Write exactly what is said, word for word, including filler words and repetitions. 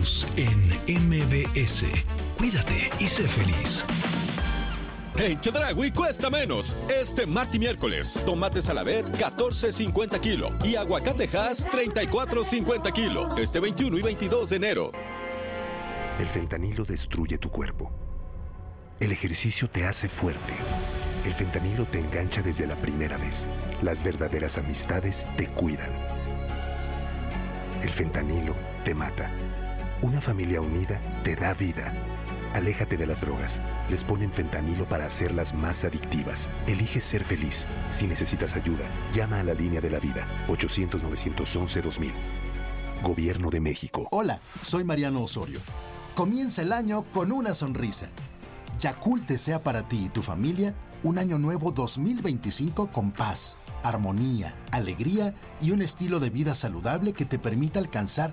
Continuamos en M B S. Cuídate y sé feliz. En Chedraui cuesta menos. Este martes y miércoles, tomate Saladet catorce cincuenta kilo y aguacate Hass treinta y cuatro cincuenta kilo. Este veintiuno y veintidós de enero. El fentanilo destruye tu cuerpo. El ejercicio te hace fuerte. El fentanilo te engancha desde la primera vez. Las verdaderas amistades te cuidan. El fentanilo te mata. Una familia unida te da vida. Aléjate de las drogas. Les ponen fentanilo para hacerlas más adictivas. Elige ser feliz. Si necesitas ayuda, llama a la línea de la vida. ochocientos, novecientos once, dos mil. Gobierno de México. Hola, soy Mariano Osorio. Comienza el año con una sonrisa. Yakult desea para ti y tu familia un año nuevo dos mil veinticinco con paz, armonía, alegría y un estilo de vida saludable que te permita alcanzar